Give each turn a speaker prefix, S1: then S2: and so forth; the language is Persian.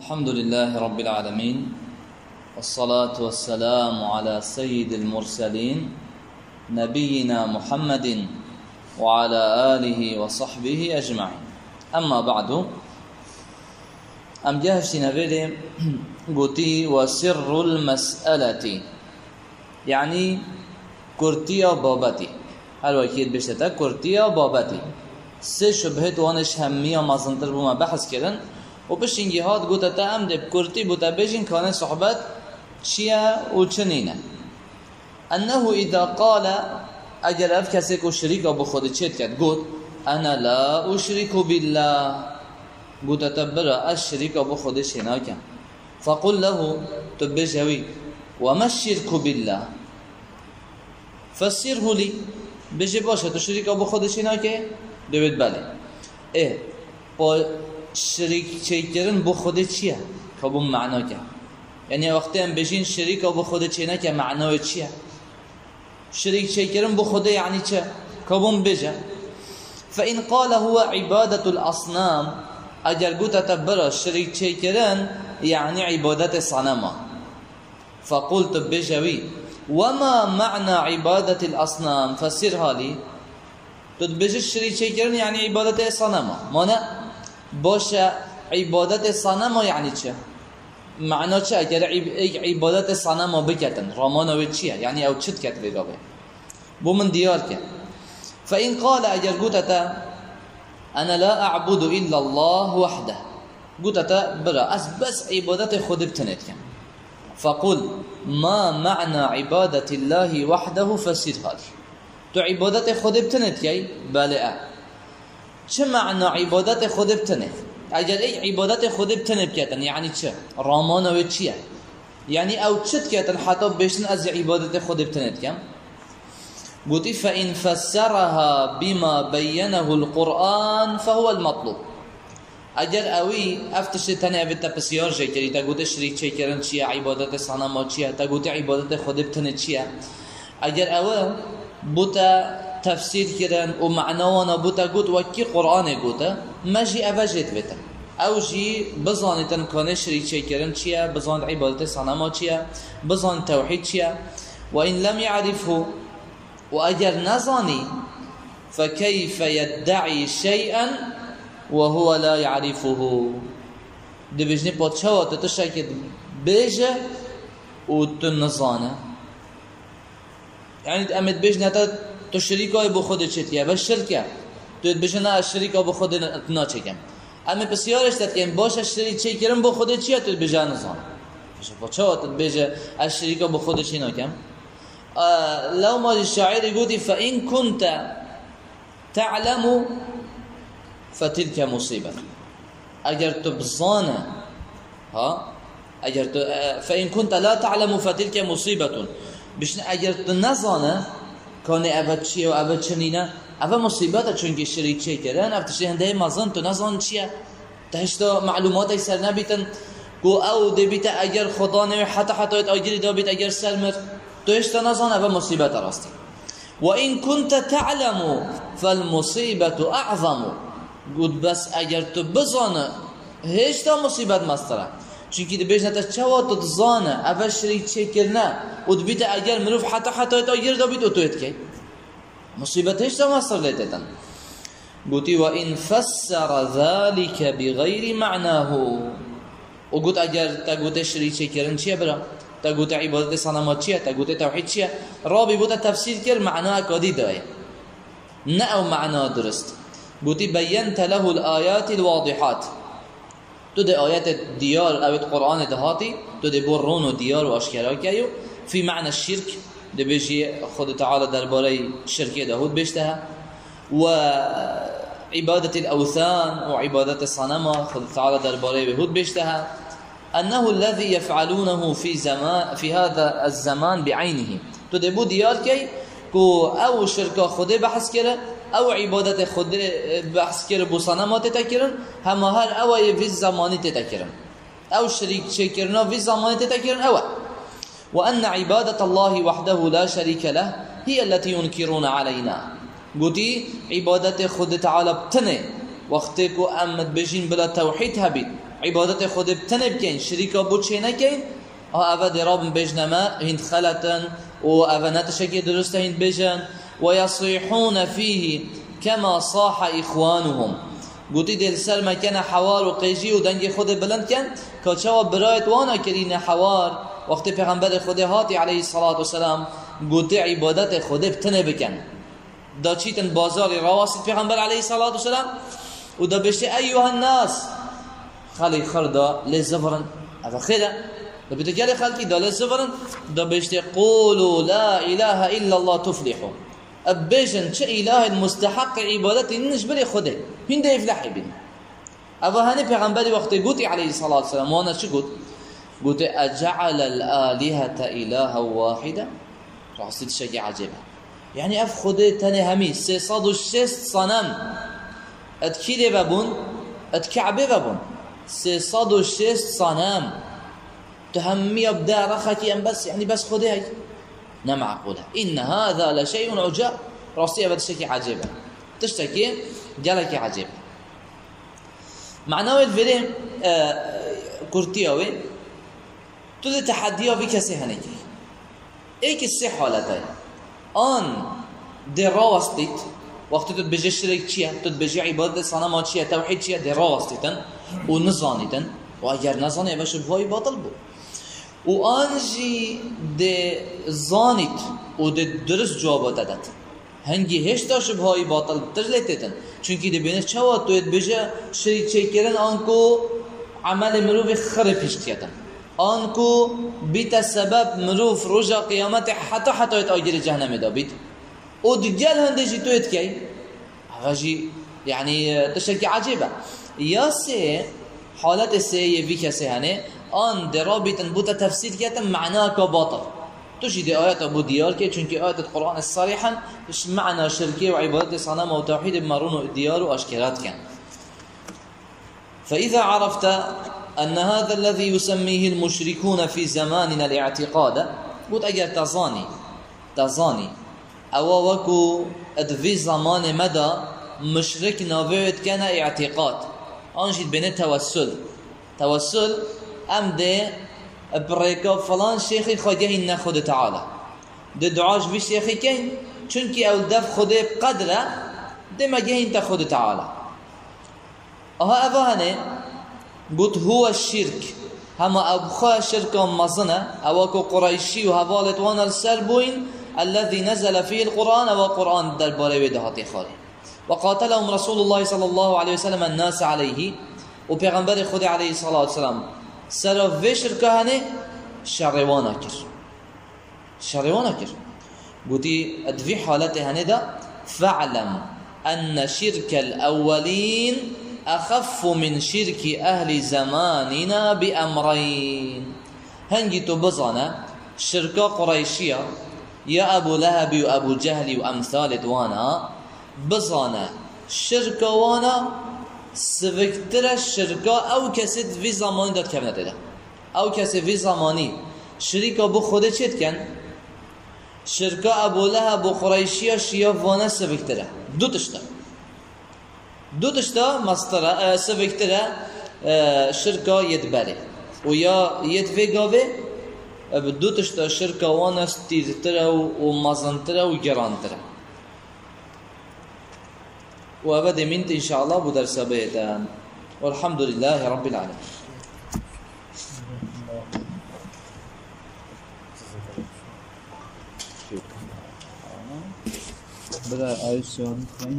S1: الحمد لله رب العالمين والصلاة والسلام على سيد المرسلين نبينا محمد وعلى آله وصحبه أجمعين. أما بعد أم جهش نبيل قوتي وسر المسألة يعني كرتيا بابتي هل وكيد بشتا كرتيا بابتي سه شبهت وانش همية مازنتر بما بحث كردن و بشین جهاد گوته تا ام دب کرتی بوده بجین کانه صحبت چیه و چنینه انه اذا قال اگر اف کسی که شریک با خود چیت کرد گوت انا لا اشرک بالله گوته تا برا اشرک با خودش هناکم فقل له تبجوی وما الشرك بالله فسره لي بجي باشه تو شریک با خودش هناکه دوید بله با شریک چیکردن با خود چیه که با معنا که یعنی وقتی هم بجین شریک با خود چی نه که معنای چیه شریک چیکردن با خود یعنی چه که با بجه فإن قال هو عبادة الأصنام اگر گوت تبرا شریک چیکردن یعنی عبادت صنما فقلت بجوی وما معنى عبادة الأصنام فسرها لي تبجه شریک چیکردن یعنی عبادت صنما مانه باشه عبادت صنم یعنی چه معنا چه اگر عبادت صنم بکتن رامانا و چیه یعنی او چت کت بگاوه بو من دیار که فإن قال اگر گوتتا انا لا اعبد الا الله وحده گوتتا برا از بس عبادت خود بتنت کن فقل ما معنى عبادة الله وحده فسرها لي تو عبادت خود بتنت کی بله چه معنی عبادت خود بتنه اگر ای عبادت خود بتنه بکتن یعنی چه رامان و چیه یعنی او چت کتن حتی بشن از عبادت خود بتنه کم گوتی فإن فسرها بما بینه القرآن فهو المطلوب اگر اوی افتش تنه بیت بسیار جکری تا گوت شریک چه کردن چیه عبادت صنم چیه تا گوت عبادت خود بتنه چیه اگر او بوتا تفسیر کردن و معناوانا بوتا گوت وکی قرآن گوتا مجی اوجت بیتا او جی بزانیتن کانه شریک چه کردن چیه بزان عبادت صنما چیه بزان توحید چیه و این لم يعرفه و اگر نزانی فكيف يدعي شيئا وهو لا يعرفه دی بجنی پادشاوات تو شکل بیجه و تو نزانه یعنی امید بجنی تا تو شریکای با خود چتیه و شرکه تو بشه نه شریکا با خود ناچکم اما بسیارش داد که باشه شریک چه کردن با خود چیه تو بجا نزان بشه بچه تو بجه از شریکا با خود چی ناکم لو ما الشاعر يقول فإن كنت تعلم فتلك مصيبة اگر تو بزانه ها اگر تو فإن كنت لا تعلم فتلك مصيبة بشن اگر تو نزانه کانه اول چیه و اول چنینه اول مصیبته چون که شریک چه کردن افتش هنده مازن تو نزان چیه تهشتا معلوماتی سر نبیتن گو او دبیت اگر خدا نمی حتی آگیری دابیت اگر سر مر تو هشتا نزان اول مصیبت راستی و این کنت تعلم فالمصیبت اعظم گود بس اگر تو بزانه هشتا مصیبت مستره چونکی دی بیش نتا چوا تو تزانه اول شریک چه کرنه و دبیت اگر مروف حتی آگیر دابید اتویت که مصیبت هشتا مصر لیتتن گوتی و این فسر ذالک بغیر معناه و گوت اگر تا گوت شریک چه کرن چیه برا تا گوت عبادت صنمات چیه تا گوت توحید چیه رابی بوده تفسیر کر معنا اکادی داره نه او معنا درست گوتی بینت له الآیات الواضحات تو ده آیات دیار اوید قرآن دهاتی تو ده برون و دیار و اشکرا کیو فی معنی الشرک ده بجی خود تعالی درباره شرک دهود بشته و عبادت الاوثان و عبادت صنما خود تعالی درباره بهود بشته انه الذي يفعلونه في هذا الزمان بعينه تو ده بود دیار کی کو او شرکا خود بحث کرده او عبادت خود بحث کرده بو صنمات تکرن همه هر اوی وی زمانی تکرن او شریک چه کرنا وی زمانی تکرن او وأن عبادة الله وحده لا شريك له هي التي ينكرون علينا گوتی عبادت خود تعالی بتنه وقتی که امد بجین بلا توحید هبید عبادت خود بتنب کن شریکا بود چه نکن اوه دراب بجنما هند خلطن و اوه نتشکی درسته هند بجن و یصیحون فیه کما صاح اخوانهم گوتی دل سر مکن حوار و قیجی و دنگ خود بلند کن که چوا برایت وانا کرین حوار وقتی پیغمبر خود هاتی علیه الصلاة والسلام گوتی عبادت خود بتنه بکن دا چیتن بازاری رواسید پیغمبر علیه الصلاة والسلام و دا بشتی ایوها الناس خالی خردا لزفرن افا خیده دا بیتو گلی خالکی دا لزفرن دا بشتی قولوا لا اله الا الله تفلحو ابیشن چه اله مستحق عبادت نجبر خوده هنده افلحی بین افا هنی پیغمبری وقتی گوتی علیه الصلاة والسلام وانا چه گوت قلت أجعل الآلهة إلها واحدة رأسي شيء عجيبة يعني أفخذ تاني همي 306 صنم أتكيلي بابون أتكعبي بابون 306 صنم تهمي أبدا رخكي أم بس يعني بس خذي هاي نعم عقولها إن هذا لشيء عجاب رأسي أبدا شيء عجيبة تشتكي جالك عجيبة معناه الفيلم كورتيوي تو ده تحدی ها بی کسی هنگی ایک سه حالت های آن ده راستید وقتی تو بجه شرک چیه تو بجه عبادت صنم چیه توحید چیه ده راستیدن و نزانیدن و اگر نزانی باشه بهای باطل بود و آنجی ده زانید و ده درست جواب دادد هنگی هشتا شبهای باطل تجلیتیدن چونکی ده بینه چوا توید بجه شرک چی کرن آنکو عمل مروف خر پیشتیدن آنکو بیت سبب مروف رجا قیامت حتی آجر جهنم دابید و دیگر هندجی توید کی هاجی يعني تشكي عجيبة يا سي حالات سي في كسي هني آن درابط بوتا تفسير كيتا معناه كباطل تجد آيات أبو ديار كي چونك آيات القرآن الصريحا إيش معنى شركية وعبادة صنم وتوحيد بمارون الديار وأشكالات كان. فإذا عرفت أن هذا الذي يسميه المشركون في زماننا الاعتقاد قلت أجر تظاني أو وكو أدفي زمان مدى مشرك نابعد كان اعتقاد أنجد بين توسل أم ده بريكا فلان شيخي خجه ناخد تعالى ده دعاش بي شيخي كين چونكي أو دف خده بقدره ده ما جه انت خد تعالى أها أبهانه قلت هو الشرك هما أبخوا الشرك مظنة أوكو قريشي وهوالت وانا السربوين الذي نزل فيه القرآن وقرآن درباري ودهاتي خالي وقاتلهم رسول الله صلى الله عليه وسلم الناس عليه وبيغمبر خدا عليه الصلاة والسلام سرف في شركه هنه شروانا كر قلتي ادفي حالته هنه ده فاعلم أن شرك الأولين أخف من شرك أهل زماننا بأمرين هنجي تبزانا شركة قريشية يا أبو لهب وأبو جهل وأمثال دوانا بزانا شركة وانا سفكتر الشركة أو كسد في زماني داد كم نتده أو كسد في زماني شركة بو خوده چید کن شركة أبو لهب وقريشية شيا وانا سفكتره دو تشتا مصدر سفكتره شركة يدبره ويا يدفقه دو تشتا شركة وانا ستيرتره ومزنتره وجرانتره وأبدا منت إن شاء الله بدرس بيتان والحمد لله رب العالمين. بدأ آية